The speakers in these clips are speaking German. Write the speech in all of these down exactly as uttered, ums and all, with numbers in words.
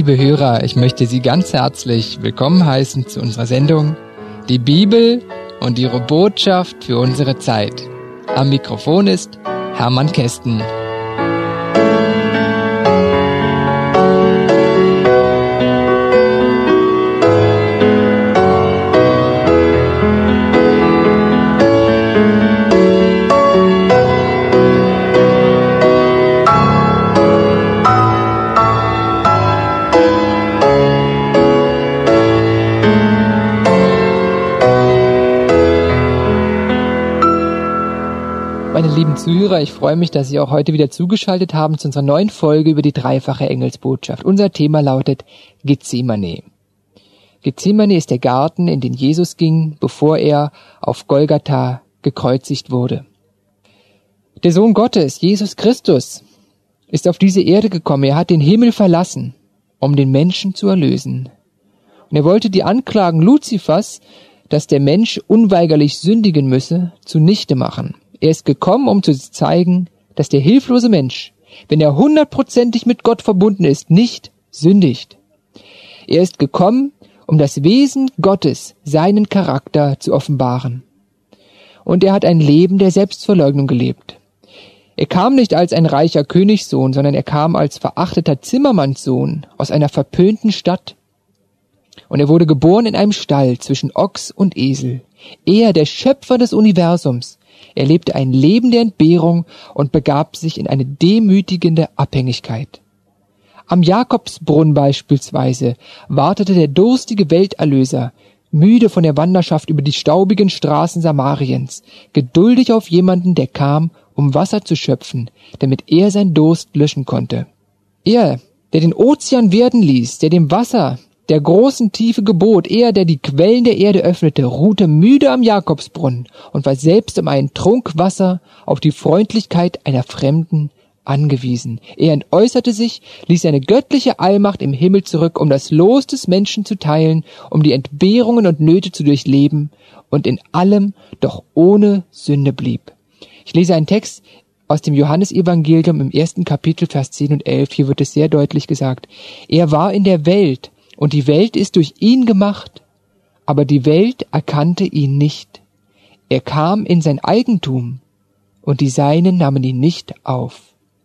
liebe Hörer, ich möchte Sie ganz herzlich willkommen heißen zu unserer Sendung Die Bibel und ihre Botschaft für unsere Zeit. Am Mikrofon ist Hermann Kästen. Meine lieben Zuhörer, ich freue mich, dass Sie auch heute wieder zugeschaltet haben zu unserer neuen Folge über die dreifache Engelsbotschaft. Unser Thema lautet Gethsemane. Gethsemane ist der Garten, in den Jesus ging, bevor er auf Golgatha gekreuzigt wurde. Der Sohn Gottes, Jesus Christus, ist auf diese Erde gekommen. Er hat den Himmel verlassen, um den Menschen zu erlösen. Und er wollte die Anklagen Luzifers, dass der Mensch unweigerlich sündigen müsse, zunichte machen. Er ist gekommen, um zu zeigen, dass der hilflose Mensch, wenn er hundertprozentig mit Gott verbunden ist, nicht sündigt. Er ist gekommen, um das Wesen Gottes, seinen Charakter zu offenbaren. Und er hat ein Leben der Selbstverleugnung gelebt. Er kam nicht als ein reicher Königssohn, sondern er kam als verachteter Zimmermannssohn aus einer verpönten Stadt. Und er wurde geboren in einem Stall zwischen Ochs und Esel. Er, der Schöpfer des Universums, er lebte ein Leben der Entbehrung und begab sich in eine demütigende Abhängigkeit. Am Jakobsbrunnen beispielsweise wartete der durstige Welterlöser, müde von der Wanderschaft über die staubigen Straßen Samariens, geduldig auf jemanden, der kam, um Wasser zu schöpfen, damit er seinen Durst löschen konnte. Er, der den Ozean werden ließ, der dem Wasser der großen Tiefe gebot, er, der die Quellen der Erde öffnete, ruhte müde am Jakobsbrunnen und war selbst um einen Trunk Wasser auf die Freundlichkeit einer Fremden angewiesen. Er entäußerte sich, ließ seine göttliche Allmacht im Himmel zurück, um das Los des Menschen zu teilen, um die Entbehrungen und Nöte zu durchleben und in allem doch ohne Sünde blieb. Ich lese einen Text aus dem Johannesevangelium im ersten Kapitel, Vers zehn und elf. Hier wird es sehr deutlich gesagt. Er war in der Welt, und die Welt ist durch ihn gemacht, aber die Welt erkannte ihn nicht. Er kam in sein Eigentum, und die Seinen nahmen ihn nicht auf.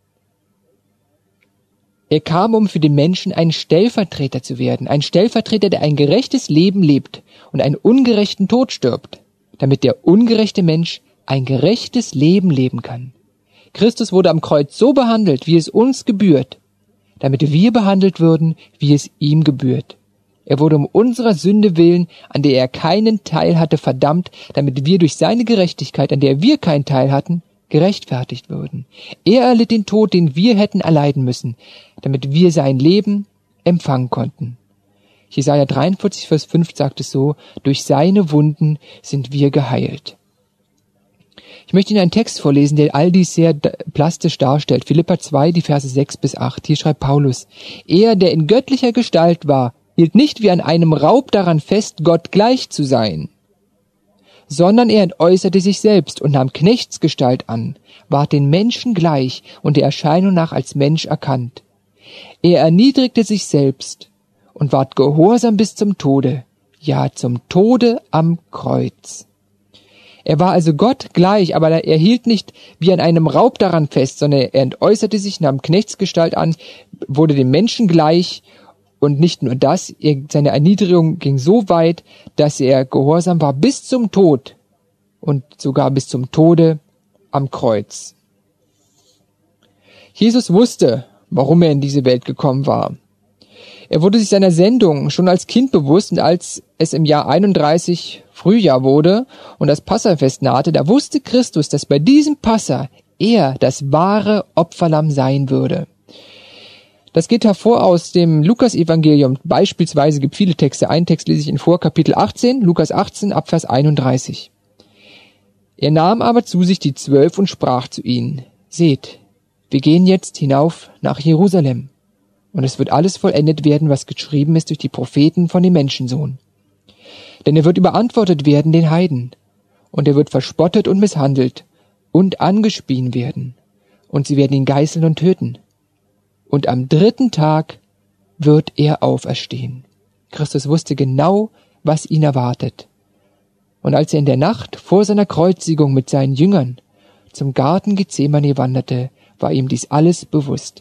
Er kam, um für den Menschen ein Stellvertreter zu werden, ein Stellvertreter, der ein gerechtes Leben lebt und einen ungerechten Tod stirbt, damit der ungerechte Mensch ein gerechtes Leben leben kann. Christus wurde am Kreuz so behandelt, wie es uns gebührt, damit wir behandelt würden, wie es ihm gebührt. Er wurde um unserer Sünde willen, an der er keinen Teil hatte, verdammt, damit wir durch seine Gerechtigkeit, an der wir keinen Teil hatten, gerechtfertigt würden. Er erlitt den Tod, den wir hätten erleiden müssen, damit wir sein Leben empfangen konnten. Jesaja dreiundvierzig, Vers fünf sagt es so, durch seine Wunden sind wir geheilt. Ich möchte Ihnen einen Text vorlesen, der all dies sehr plastisch darstellt. Philipper zwei, die Verse sechs bis acht. Hier schreibt Paulus, er, der in göttlicher Gestalt war, hielt nicht wie an einem Raub daran fest, Gott gleich zu sein, sondern er entäußerte sich selbst und nahm Knechtsgestalt an, ward den Menschen gleich und der Erscheinung nach als Mensch erkannt. Er erniedrigte sich selbst und ward gehorsam bis zum Tode, ja zum Tode am Kreuz. Er war also Gott gleich, aber er hielt nicht wie an einem Raub daran fest, sondern er entäußerte sich, nahm Knechtsgestalt an, wurde dem Menschen gleich und nicht nur das, er, seine Erniedrigung ging so weit, dass er gehorsam war bis zum Tod und sogar bis zum Tode am Kreuz. Jesus wusste, warum er in diese Welt gekommen war. Er wurde sich seiner Sendung schon als Kind bewusst und als es im Jahr einunddreißig Frühjahr wurde und das Passafest nahte, da wusste Christus, dass bei diesem Passa er das wahre Opferlamm sein würde. Das geht hervor aus dem Lukas-Evangelium. Beispielsweise gibt viele Texte. Einen Text lese ich Ihnen vor, Kapitel achtzehn, Lukas achtzehn, Abvers einunddreißig. Er nahm aber zu sich die Zwölf und sprach zu ihnen, seht, wir gehen jetzt hinauf nach Jerusalem. Und es wird alles vollendet werden, was geschrieben ist durch die Propheten von dem Menschensohn. Denn er wird überantwortet werden den Heiden, und er wird verspottet und misshandelt und angespien werden, und sie werden ihn geißeln und töten. Und am dritten Tag wird er auferstehen. Christus wusste genau, was ihn erwartet. Und als er in der Nacht vor seiner Kreuzigung mit seinen Jüngern zum Garten Gethsemane wanderte, war ihm dies alles bewusst.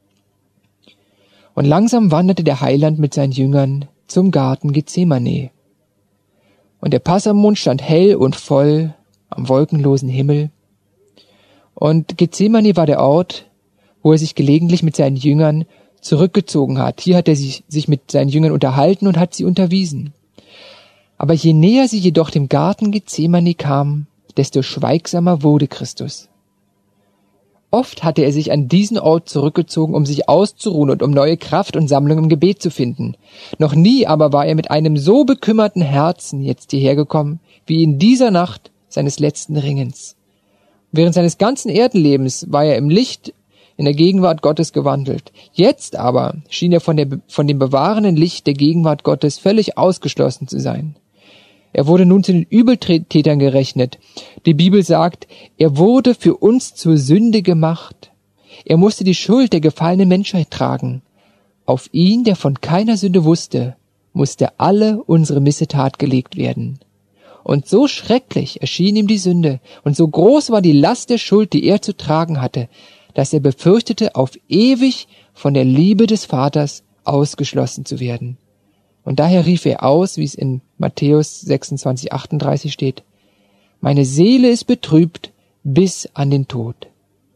Und langsam wanderte der Heiland mit seinen Jüngern zum Garten Gethsemane. Und der Passamond stand hell und voll am wolkenlosen Himmel. Und Gethsemane war der Ort, wo er sich gelegentlich mit seinen Jüngern zurückgezogen hat. Hier hat er sich, sich mit seinen Jüngern unterhalten und hat sie unterwiesen. Aber je näher sie jedoch dem Garten Gethsemane kamen, desto schweigsamer wurde Christus. Oft hatte er sich an diesen Ort zurückgezogen, um sich auszuruhen und um neue Kraft und Sammlung im Gebet zu finden. Noch nie aber war er mit einem so bekümmerten Herzen jetzt hierher gekommen, wie in dieser Nacht seines letzten Ringens. Während seines ganzen Erdenlebens war er im Licht in der Gegenwart Gottes gewandelt. Jetzt aber schien er von, der, von dem bewahrenden Licht der Gegenwart Gottes völlig ausgeschlossen zu sein. Er wurde nun zu den Übeltätern gerechnet. Die Bibel sagt, er wurde für uns zur Sünde gemacht. Er musste die Schuld der gefallenen Menschheit tragen. Auf ihn, der von keiner Sünde wusste, musste alle unsere Missetat gelegt werden. Und so schrecklich erschien ihm die Sünde, und so groß war die Last der Schuld, die er zu tragen hatte, dass er befürchtete, auf ewig von der Liebe des Vaters ausgeschlossen zu werden. Und daher rief er aus, wie es in Matthäus sechsundzwanzig, achtunddreißig steht, meine Seele ist betrübt bis an den Tod.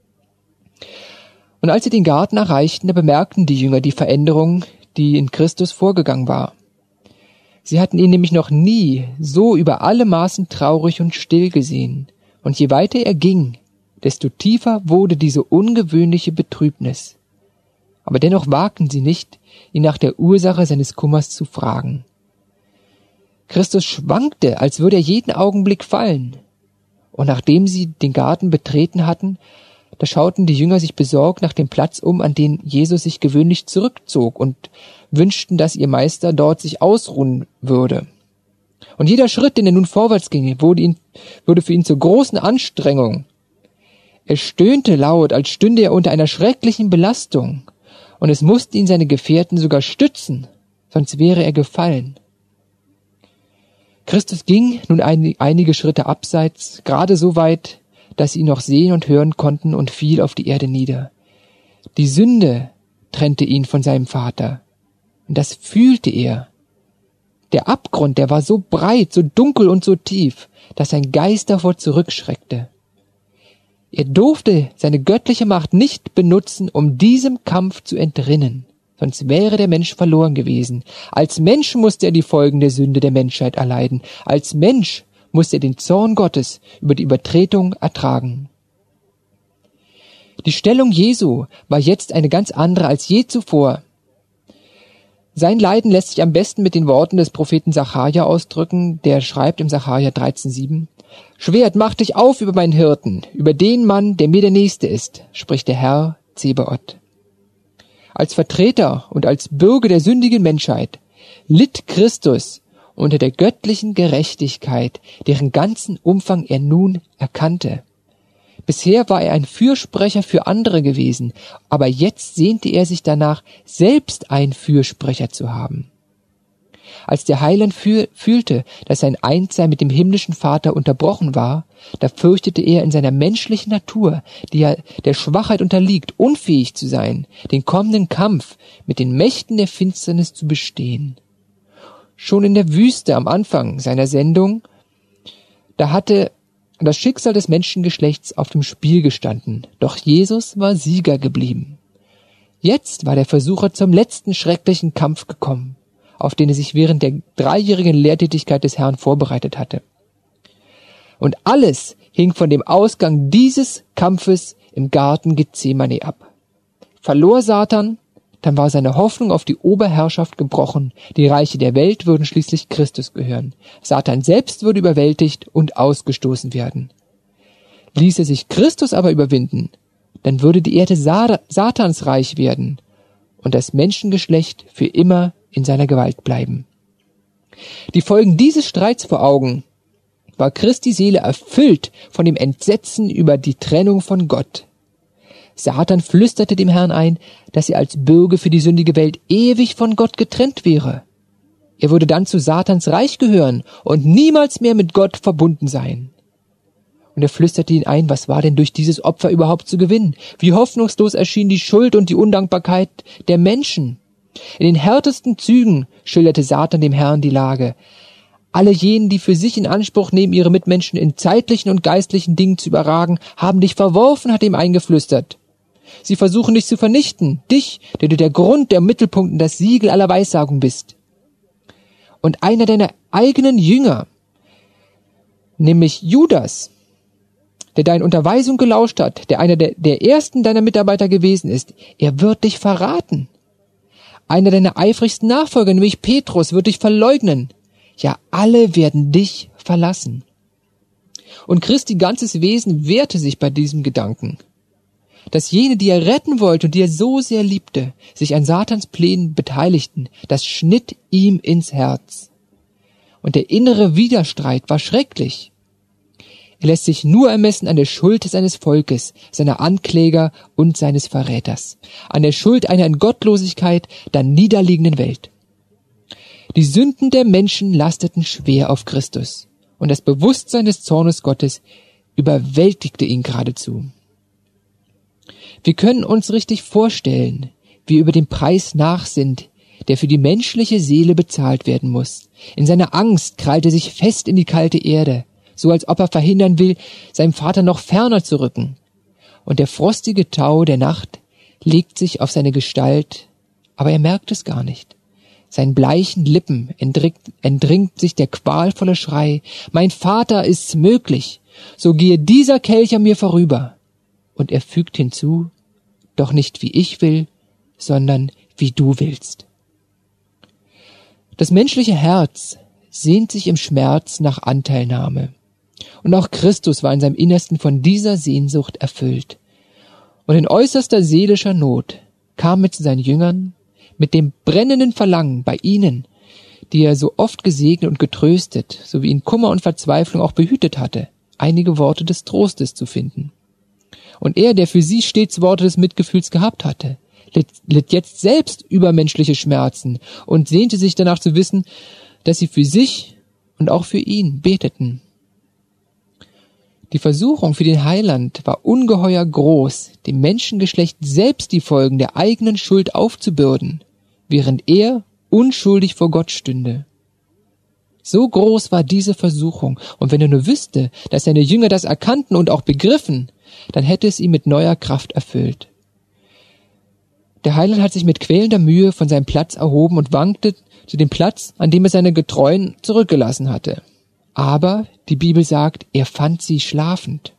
Und als sie den Garten erreichten, da bemerkten die Jünger die Veränderung, die in Christus vorgegangen war. Sie hatten ihn nämlich noch nie so über alle Maßen traurig und still gesehen. Und je weiter er ging, desto tiefer wurde diese ungewöhnliche Betrübnis. Aber dennoch wagten sie nicht, ihn nach der Ursache seines Kummers zu fragen. Christus schwankte, als würde er jeden Augenblick fallen. Und nachdem sie den Garten betreten hatten, da schauten die Jünger sich besorgt nach dem Platz um, an den Jesus sich gewöhnlich zurückzog, und wünschten, dass ihr Meister dort sich ausruhen würde. Und jeder Schritt, den er nun vorwärts ging, wurde, ihn, wurde für ihn zur großen Anstrengung. Er stöhnte laut, als stünde er unter einer schrecklichen Belastung, und es mussten ihn seine Gefährten sogar stützen, sonst wäre er gefallen. Christus ging nun ein, einige Schritte abseits, gerade so weit, dass sie ihn noch sehen und hören konnten, und fiel auf die Erde nieder. Die Sünde trennte ihn von seinem Vater, und das fühlte er. Der Abgrund, der war so breit, so dunkel und so tief, dass sein Geist davor zurückschreckte. Er durfte seine göttliche Macht nicht benutzen, um diesem Kampf zu entrinnen, sonst wäre der Mensch verloren gewesen. Als Mensch musste er die Folgen der Sünde der Menschheit erleiden. Als Mensch musste er den Zorn Gottes über die Übertretung ertragen. Die Stellung Jesu war jetzt eine ganz andere als je zuvor. Sein Leiden lässt sich am besten mit den Worten des Propheten Sacharja ausdrücken, der schreibt im Sacharja dreizehn sieben, Schwert, mach dich auf über meinen Hirten, über den Mann, der mir der Nächste ist, spricht der Herr Zebaoth. Als Vertreter und als Bürger der sündigen Menschheit litt Christus unter der göttlichen Gerechtigkeit, deren ganzen Umfang er nun erkannte. Bisher war er ein Fürsprecher für andere gewesen, aber jetzt sehnte er sich danach, selbst ein Fürsprecher zu haben. Als der Heiland fühl, fühlte, dass sein Einssein mit dem himmlischen Vater unterbrochen war, da fürchtete er in seiner menschlichen Natur, die ja der Schwachheit unterliegt, unfähig zu sein, den kommenden Kampf mit den Mächten der Finsternis zu bestehen. Schon in der Wüste am Anfang seiner Sendung, da hatte das Schicksal des Menschengeschlechts auf dem Spiel gestanden, doch Jesus war Sieger geblieben. Jetzt war der Versucher zum letzten schrecklichen Kampf gekommen, auf den er sich während der dreijährigen Lehrtätigkeit des Herrn vorbereitet hatte. Und alles hing von dem Ausgang dieses Kampfes im Garten Gethsemane ab. Verlor Satan, dann war seine Hoffnung auf die Oberherrschaft gebrochen. Die Reiche der Welt würden schließlich Christus gehören. Satan selbst würde überwältigt und ausgestoßen werden. Ließ er sich Christus aber überwinden, dann würde die Erde Satans Reich werden und das Menschengeschlecht für immer in seiner Gewalt bleiben. Die Folgen dieses Streits vor Augen war Christi Seele erfüllt von dem Entsetzen über die Trennung von Gott. Satan flüsterte dem Herrn ein, dass er als Bürger für die sündige Welt ewig von Gott getrennt wäre. Er würde dann zu Satans Reich gehören und niemals mehr mit Gott verbunden sein. Und er flüsterte ihn ein, was war denn durch dieses Opfer überhaupt zu gewinnen? Wie hoffnungslos erschien die Schuld und die Undankbarkeit der Menschen. In den härtesten Zügen schilderte Satan dem Herrn die Lage. Alle jenen, die für sich in Anspruch nehmen, ihre Mitmenschen in zeitlichen und geistlichen Dingen zu überragen, haben dich verworfen, hat ihm eingeflüstert. Sie versuchen dich zu vernichten, dich, der du der Grund, der Mittelpunkt und das Siegel aller Weissagung bist. Und einer deiner eigenen Jünger, nämlich Judas, der deine Unterweisung gelauscht hat, der einer der, der ersten deiner Mitarbeiter gewesen ist, er wird dich verraten. Einer deiner eifrigsten Nachfolger, nämlich Petrus, wird dich verleugnen. Ja, alle werden dich verlassen. Und Christi ganzes Wesen wehrte sich bei diesem Gedanken, dass jene, die er retten wollte und die er so sehr liebte, sich an Satans Plänen beteiligten. Das schnitt ihm ins Herz. Und der innere Widerstreit war schrecklich. Er lässt sich nur ermessen an der Schuld seines Volkes, seiner Ankläger und seines Verräters, an der Schuld einer in Gottlosigkeit dann niederliegenden Welt. Die Sünden der Menschen lasteten schwer auf Christus, und das Bewusstsein des Zornes Gottes überwältigte ihn geradezu. Wir können uns richtig vorstellen, wie er über den Preis nachsinnt, der für die menschliche Seele bezahlt werden muss. In seiner Angst krallt er sich fest in die kalte Erde, so als ob er verhindern will, seinem Vater noch ferner zu rücken. Und der frostige Tau der Nacht legt sich auf seine Gestalt, aber er merkt es gar nicht. Seinen bleichen Lippen entdringt, entdringt sich der qualvolle Schrei, »Mein Vater, ist's möglich, so gehe dieser Kelch an mir vorüber.« Und er fügt hinzu, »Doch nicht wie ich will, sondern wie du willst.« Das menschliche Herz sehnt sich im Schmerz nach Anteilnahme. Und auch Christus war in seinem Innersten von dieser Sehnsucht erfüllt. Und in äußerster seelischer Not kam er zu seinen Jüngern mit dem brennenden Verlangen bei ihnen, die er so oft gesegnet und getröstet, sowie in Kummer und Verzweiflung auch behütet hatte, einige Worte des Trostes zu finden. Und er, der für sie stets Worte des Mitgefühls gehabt hatte, litt, litt jetzt selbst übermenschliche Schmerzen und sehnte sich danach zu wissen, dass sie für sich und auch für ihn beteten. Die Versuchung für den Heiland war ungeheuer groß, dem Menschengeschlecht selbst die Folgen der eigenen Schuld aufzubürden, während er unschuldig vor Gott stünde. So groß war diese Versuchung, und wenn er nur wüsste, dass seine Jünger das erkannten und auch begriffen, dann hätte es ihn mit neuer Kraft erfüllt. Der Heiland hat sich mit quälender Mühe von seinem Platz erhoben und wankte zu dem Platz, an dem er seine Getreuen zurückgelassen hatte. Aber die Bibel sagt, er fand sie schlafend.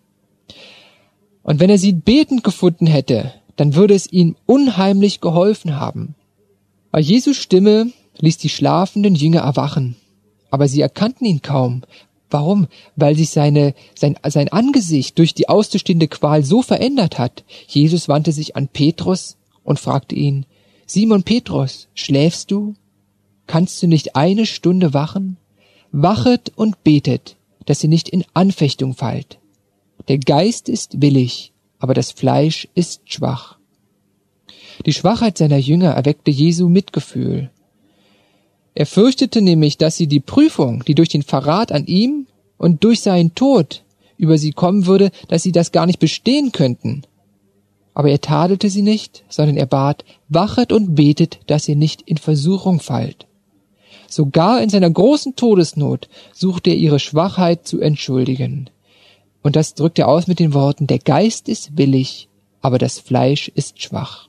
Und wenn er sie betend gefunden hätte, dann würde es ihm unheimlich geholfen haben. Weil Jesu Stimme ließ die schlafenden Jünger erwachen, aber sie erkannten ihn kaum. Warum? Weil sich seine, sein, sein Angesicht durch die auszustehende Qual so verändert hat. Jesus wandte sich an Petrus und fragte ihn, Simon Petrus, schläfst du? Kannst du nicht eine Stunde wachen? Wachet und betet, dass ihr nicht in Anfechtung fallt. Der Geist ist willig, aber das Fleisch ist schwach. Die Schwachheit seiner Jünger erweckte Jesu Mitgefühl. Er fürchtete nämlich, dass sie die Prüfung, die durch den Verrat an ihm und durch seinen Tod über sie kommen würde, dass sie das gar nicht bestehen könnten. Aber er tadelte sie nicht, sondern er bat, wachet und betet, dass ihr nicht in Versuchung fallt. Sogar in seiner großen Todesnot suchte er ihre Schwachheit zu entschuldigen. Und das drückt er aus mit den Worten, der Geist ist willig, aber das Fleisch ist schwach.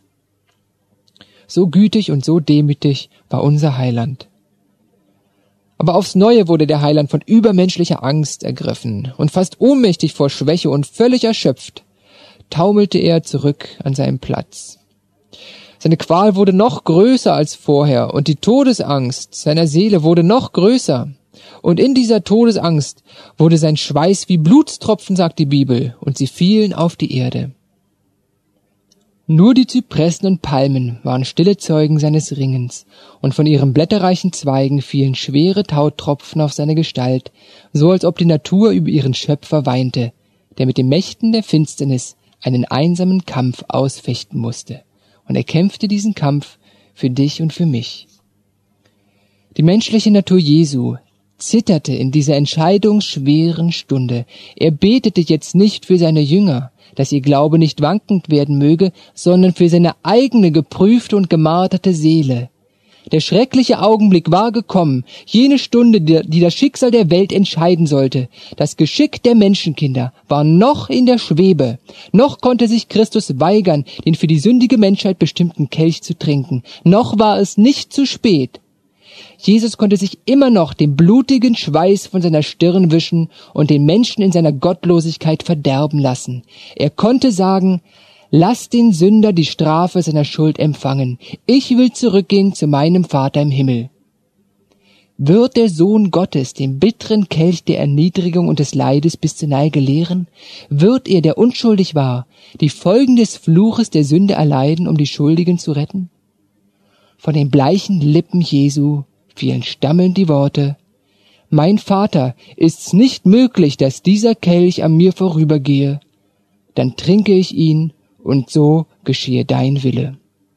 So gütig und so demütig war unser Heiland. Aber aufs Neue wurde der Heiland von übermenschlicher Angst ergriffen, und fast ohnmächtig vor Schwäche und völlig erschöpft taumelte er zurück an seinen Platz. Seine Qual wurde noch größer als vorher, und die Todesangst seiner Seele wurde noch größer. Und in dieser Todesangst wurde sein Schweiß wie Blutstropfen, sagt die Bibel, und sie fielen auf die Erde. Nur die Zypressen und Palmen waren stille Zeugen seines Ringens, und von ihren blätterreichen Zweigen fielen schwere Tautropfen auf seine Gestalt, so als ob die Natur über ihren Schöpfer weinte, der mit den Mächten der Finsternis einen einsamen Kampf ausfechten musste. Und er kämpfte diesen Kampf für dich und für mich. Die menschliche Natur Jesu zitterte in dieser entscheidungsschweren Stunde. Er betete jetzt nicht für seine Jünger, dass ihr Glaube nicht wankend werden möge, sondern für seine eigene geprüfte und gemarterte Seele. Der schreckliche Augenblick war gekommen, jene Stunde, die das Schicksal der Welt entscheiden sollte. Das Geschick der Menschenkinder war noch in der Schwebe. Noch konnte sich Christus weigern, den für die sündige Menschheit bestimmten Kelch zu trinken. Noch war es nicht zu spät. Jesus konnte sich immer noch den blutigen Schweiß von seiner Stirn wischen und den Menschen in seiner Gottlosigkeit verderben lassen. Er konnte sagen: Lass den Sünder die Strafe seiner Schuld empfangen. Ich will zurückgehen zu meinem Vater im Himmel. Wird der Sohn Gottes den bitteren Kelch der Erniedrigung und des Leides bis zur Neige leeren? Wird er, der unschuldig war, die Folgen des Fluches der Sünde erleiden, um die Schuldigen zu retten? Von den bleichen Lippen Jesu fielen stammelnd die Worte: Mein Vater, ist's nicht möglich, dass dieser Kelch an mir vorübergehe? Dann trinke ich ihn, und so geschehe dein Wille.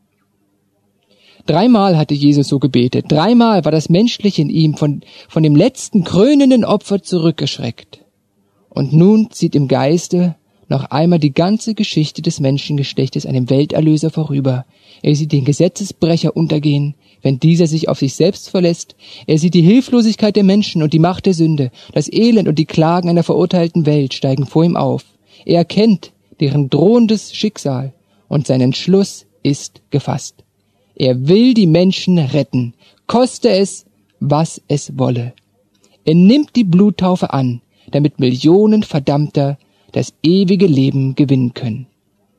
Dreimal hatte Jesus so gebetet. Dreimal war das Menschliche in ihm von, von dem letzten krönenden Opfer zurückgeschreckt. Und nun zieht im Geiste noch einmal die ganze Geschichte des Menschengeschlechtes an dem Welterlöser vorüber. Er sieht den Gesetzesbrecher untergehen, wenn dieser sich auf sich selbst verlässt. Er sieht die Hilflosigkeit der Menschen und die Macht der Sünde. Das Elend und die Klagen einer verurteilten Welt steigen vor ihm auf. Er erkennt deren drohendes Schicksal, und sein Entschluss ist gefasst. Er will die Menschen retten, koste es, was es wolle. Er nimmt die Bluttaufe an, damit Millionen Verdammter das ewige Leben gewinnen können.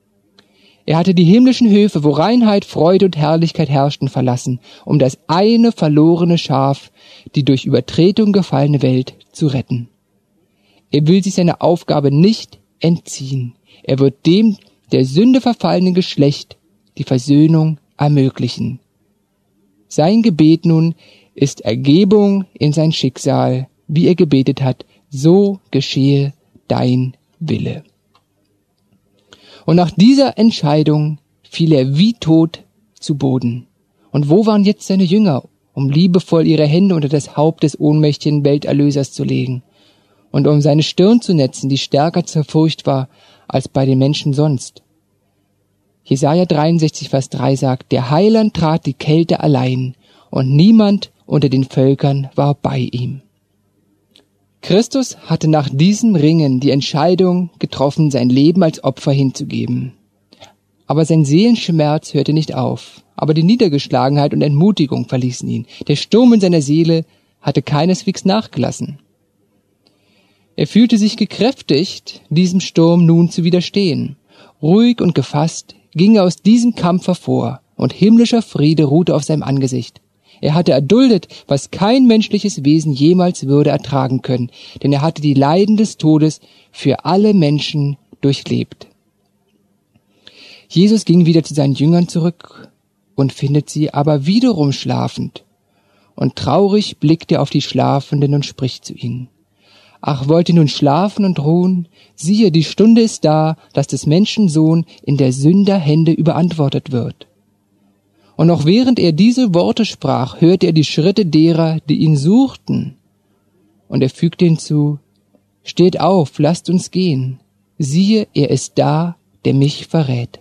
Er hatte die himmlischen Höfe, wo Reinheit, Freude und Herrlichkeit herrschten, verlassen, um das eine verlorene Schaf, die durch Übertretung gefallene Welt, zu retten. Er will sich seiner Aufgabe nicht entziehen. Er wird dem der Sünde verfallenen Geschlecht die Versöhnung ermöglichen. Sein Gebet nun ist Ergebung in sein Schicksal, wie er gebetet hat: So geschehe dein Wille. Und nach dieser Entscheidung fiel er wie tot zu Boden. Und wo waren jetzt seine Jünger, um liebevoll ihre Hände unter das Haupt des ohnmächtigen Welterlösers zu legen und um seine Stirn zu netzen, die stärker zur Furcht war als bei den Menschen sonst? Jesaja dreiundsechzig, Vers drei sagt: Der Heiland trat die Kälte allein, und niemand unter den Völkern war bei ihm. Christus hatte nach diesem Ringen die Entscheidung getroffen, sein Leben als Opfer hinzugeben. Aber sein Seelenschmerz hörte nicht auf, aber die Niedergeschlagenheit und Entmutigung verließen ihn. Der Sturm in seiner Seele hatte keineswegs nachgelassen. Er fühlte sich gekräftigt, diesem Sturm nun zu widerstehen. Ruhig und gefasst ging er aus diesem Kampf hervor, und himmlischer Friede ruhte auf seinem Angesicht. Er hatte erduldet, was kein menschliches Wesen jemals würde ertragen können, denn er hatte die Leiden des Todes für alle Menschen durchlebt. Jesus ging wieder zu seinen Jüngern zurück und findet sie aber wiederum schlafend. Und traurig blickt er auf die Schlafenden und spricht zu ihnen: Ach, wollt ihr nun schlafen und ruhen? Siehe, die Stunde ist da, dass des Menschen Sohn in der Sünder Hände überantwortet wird. Und noch während er diese Worte sprach, hörte er die Schritte derer, die ihn suchten. Und er fügte hinzu: Steht auf, lasst uns gehen. Siehe, er ist da, der mich verrät.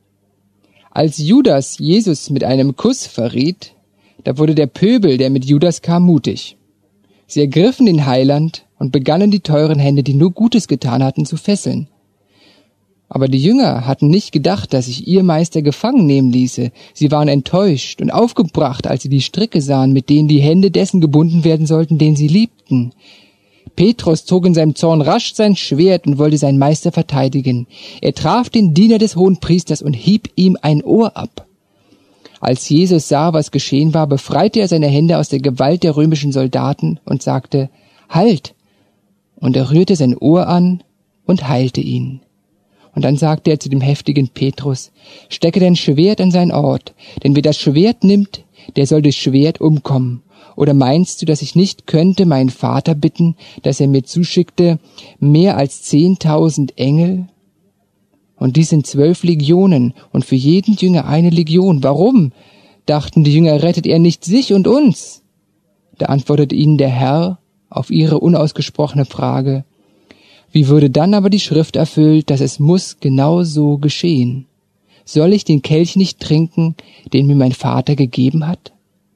Als Judas Jesus mit einem Kuss verriet, da wurde der Pöbel, der mit Judas kam, mutig. Sie ergriffen den Heiland und begannen die teuren Hände, die nur Gutes getan hatten, zu fesseln. Aber die Jünger hatten nicht gedacht, dass sich ihr Meister gefangen nehmen ließe. Sie waren enttäuscht und aufgebracht, als sie die Stricke sahen, mit denen die Hände dessen gebunden werden sollten, den sie liebten. Petrus zog in seinem Zorn rasch sein Schwert und wollte seinen Meister verteidigen. Er traf den Diener des Hohenpriesters und hieb ihm ein Ohr ab. Als Jesus sah, was geschehen war, befreite er seine Hände aus der Gewalt der römischen Soldaten und sagte: Halt! Und er rührte sein Ohr an und heilte ihn. Und dann sagte er zu dem heftigen Petrus: Stecke dein Schwert an seinen Ort, denn wer das Schwert nimmt, der soll durch Schwert umkommen. Oder meinst du, dass ich nicht könnte meinen Vater bitten, dass er mir zuschickte mehr als zehntausend Engel? Und dies sind zwölf Legionen und für jeden Jünger eine Legion. Warum? Dachten die Jünger, rettet er nicht sich und uns? Da antwortete ihnen der Herr auf ihre unausgesprochene Frage: Wie würde dann aber die Schrift erfüllt, dass es muss genau so geschehen? Soll ich den Kelch nicht trinken, den mir mein Vater gegeben hat?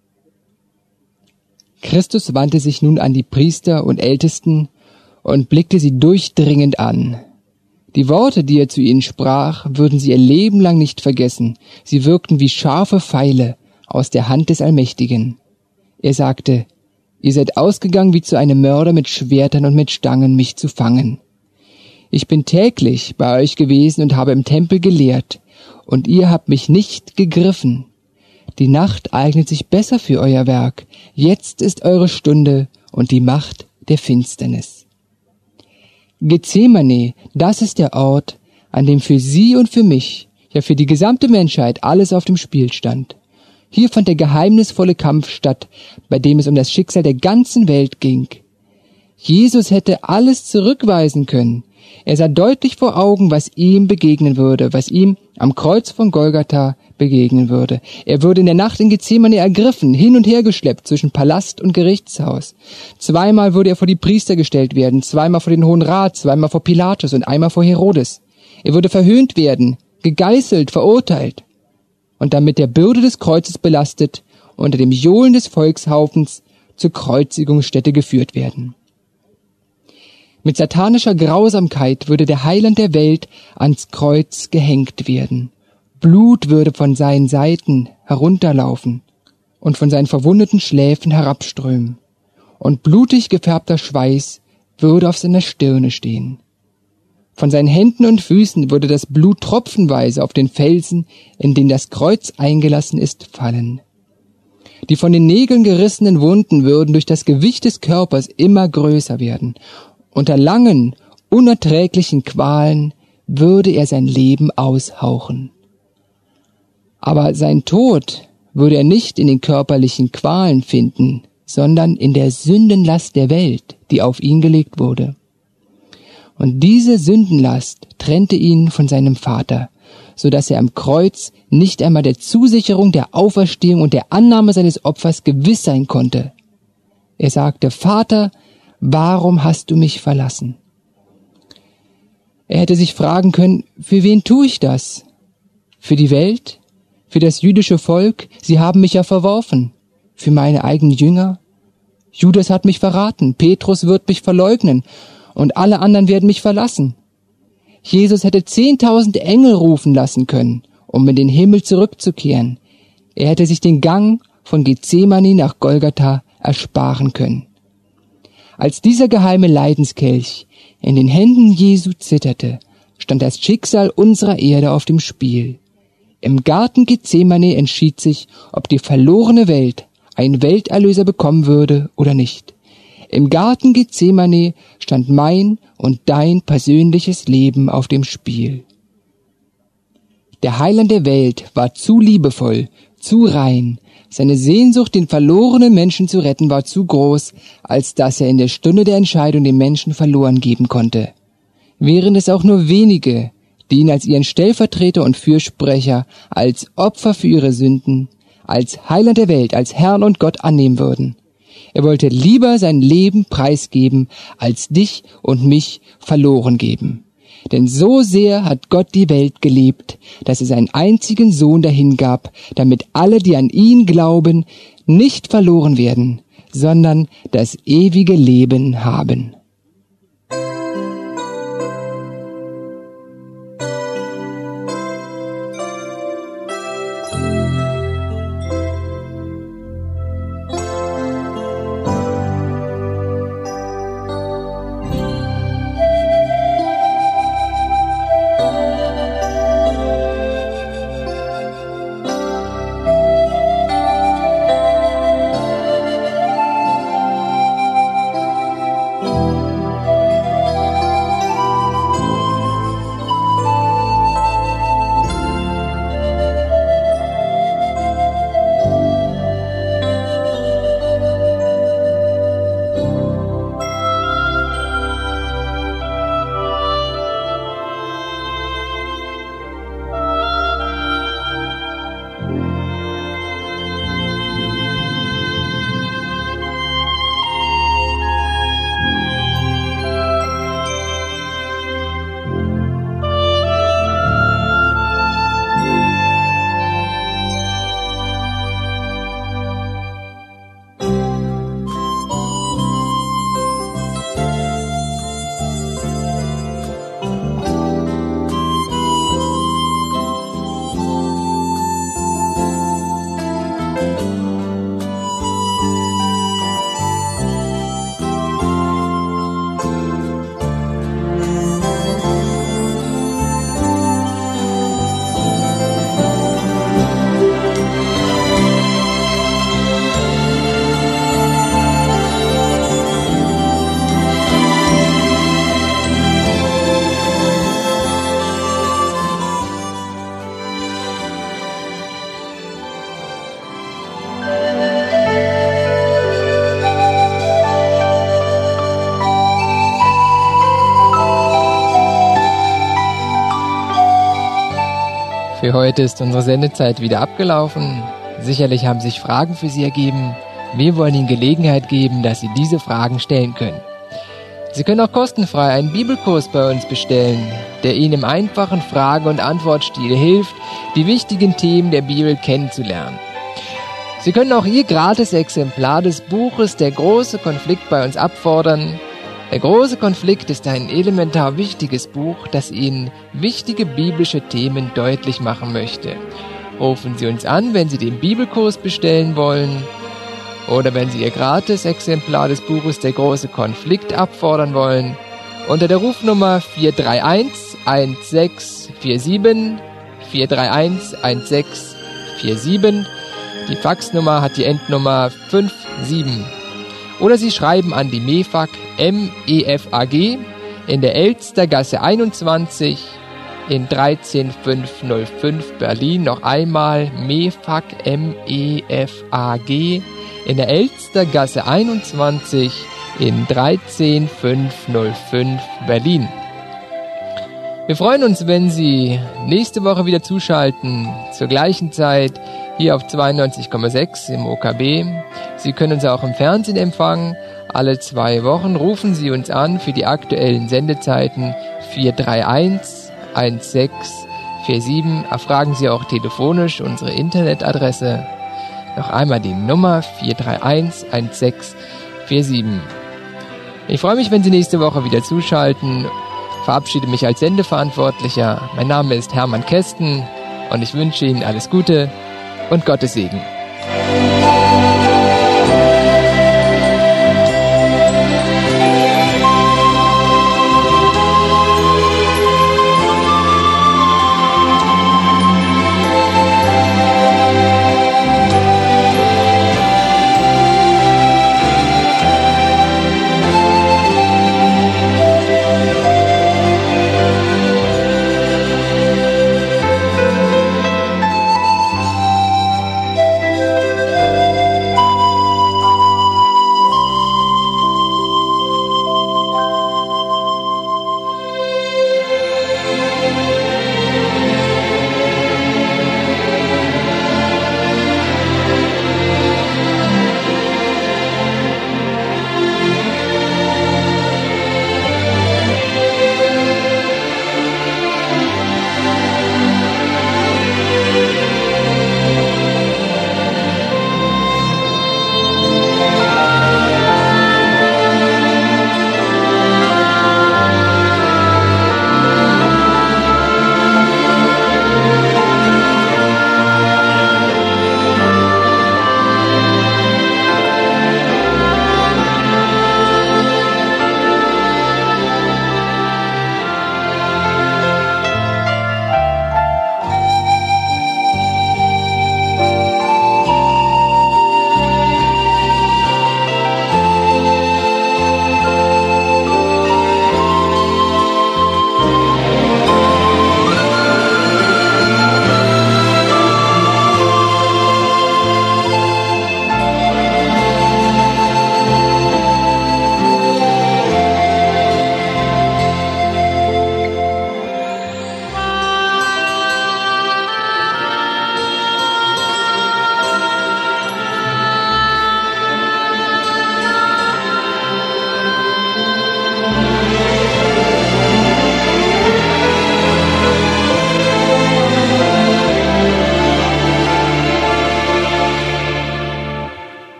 Christus wandte sich nun an die Priester und Ältesten und blickte sie durchdringend an. Die Worte, die er zu ihnen sprach, würden sie ihr Leben lang nicht vergessen. Sie wirkten wie scharfe Pfeile aus der Hand des Allmächtigen. Er sagte: Ihr seid ausgegangen wie zu einem Mörder mit Schwertern und mit Stangen, mich zu fangen. Ich bin täglich bei euch gewesen und habe im Tempel gelehrt, und ihr habt mich nicht gegriffen. Die Nacht eignet sich besser für euer Werk. Jetzt ist eure Stunde und die Macht der Finsternis. Gethsemane, das ist der Ort, an dem für sie und für mich, ja für die gesamte Menschheit, alles auf dem Spiel stand. Hier fand der geheimnisvolle Kampf statt, bei dem es um das Schicksal der ganzen Welt ging. Jesus hätte alles zurückweisen können. Er sah deutlich vor Augen, was ihm begegnen würde, was ihm am Kreuz von Golgatha begegnen würde. Er würde in der Nacht in Gethsemane ergriffen, hin und her geschleppt zwischen Palast und Gerichtshaus. Zweimal würde er vor die Priester gestellt werden, zweimal vor den Hohen Rat, zweimal vor Pilatus und einmal vor Herodes. Er würde verhöhnt werden, gegeißelt, verurteilt und dann mit der Bürde des Kreuzes belastet, unter dem Johlen des Volkshaufens zur Kreuzigungsstätte geführt werden. Mit satanischer Grausamkeit würde der Heiland der Welt ans Kreuz gehängt werden. Blut würde von seinen Seiten herunterlaufen und von seinen verwundeten Schläfen herabströmen. Und blutig gefärbter Schweiß würde auf seiner Stirne stehen. Von seinen Händen und Füßen würde das Blut tropfenweise auf den Felsen, in den das Kreuz eingelassen ist, fallen. Die von den Nägeln gerissenen Wunden würden durch das Gewicht des Körpers immer größer werden. Unter langen, unerträglichen Qualen würde er sein Leben aushauchen. Aber sein Tod würde er nicht in den körperlichen Qualen finden, sondern in der Sündenlast der Welt, die auf ihn gelegt wurde. Und diese Sündenlast trennte ihn von seinem Vater, so dass er am Kreuz nicht einmal der Zusicherung der Auferstehung und der Annahme seines Opfers gewiss sein konnte. Er sagte: Vater, warum hast du mich verlassen? Er hätte sich fragen können: Für wen tue ich das? Für die Welt? Für das jüdische Volk? Sie haben mich ja verworfen. Für meine eigenen Jünger? Judas hat mich verraten, Petrus wird mich verleugnen und alle anderen werden mich verlassen. Jesus hätte zehntausend Engel rufen lassen können, um in den Himmel zurückzukehren. Er hätte sich den Gang von Gethsemane nach Golgatha ersparen können. Als dieser geheime Leidenskelch in den Händen Jesu zitterte, stand das Schicksal unserer Erde auf dem Spiel. Im Garten Gethsemane entschied sich, ob die verlorene Welt einen Welterlöser bekommen würde oder nicht. Im Garten Gethsemane stand mein und dein persönliches Leben auf dem Spiel. Der Heiland der Welt war zu liebevoll, zu rein. Seine Sehnsucht, den verlorenen Menschen zu retten, war zu groß, als dass er in der Stunde der Entscheidung den Menschen verloren geben konnte. Wären es auch nur wenige, die ihn als ihren Stellvertreter und Fürsprecher, als Opfer für ihre Sünden, als Heiland der Welt, als Herrn und Gott annehmen würden. Er wollte lieber sein Leben preisgeben, als dich und mich verloren geben. Denn so sehr hat Gott die Welt geliebt, dass er seinen einzigen Sohn dahingab, damit alle, die an ihn glauben, nicht verloren werden, sondern das ewige Leben haben. Thank you. Für heute ist unsere Sendezeit wieder abgelaufen. Sicherlich haben sich Fragen für Sie ergeben. Wir wollen Ihnen Gelegenheit geben, dass Sie diese Fragen stellen können. Sie können auch kostenfrei einen Bibelkurs bei uns bestellen, der Ihnen im einfachen Frage- und Antwortstil hilft, die wichtigen Themen der Bibel kennenzulernen. Sie können auch Ihr Gratis-Exemplar des Buches Der große Konflikt bei uns abfordern. Der große Konflikt ist ein elementar wichtiges Buch, das Ihnen wichtige biblische Themen deutlich machen möchte. Rufen Sie uns an, wenn Sie den Bibelkurs bestellen wollen oder wenn Sie Ihr Gratis-Exemplar des Buches Der große Konflikt abfordern wollen, unter der Rufnummer vier drei eins eins sechs vier sieben, vier drei eins eins sechs vier sieben. Die Faxnummer hat die Endnummer fünf sieben. Oder Sie schreiben an die MEFAG, M E F A G, in der Elstergasse einundzwanzig in dreizehn fünf null fünf Berlin. Noch einmal MEFAG, M E F A G, in der Elstergasse einundzwanzig in dreizehn fünf null fünf Berlin. Wir freuen uns, wenn Sie nächste Woche wieder zuschalten, zur gleichen Zeit, hier auf zweiundneunzig Komma sechs im O K B. Sie können uns auch im Fernsehen empfangen. Alle zwei Wochen rufen Sie uns an für die aktuellen Sendezeiten vier drei eins eins sechs vier sieben. Erfragen Sie auch telefonisch unsere Internetadresse. Noch einmal die Nummer vier drei eins eins sechs vier sieben. Ich freue mich, wenn Sie nächste Woche wieder zuschalten. Verabschiede mich als Sendeverantwortlicher. Mein Name ist Hermann Kästen und ich wünsche Ihnen alles Gute und Gottes Segen.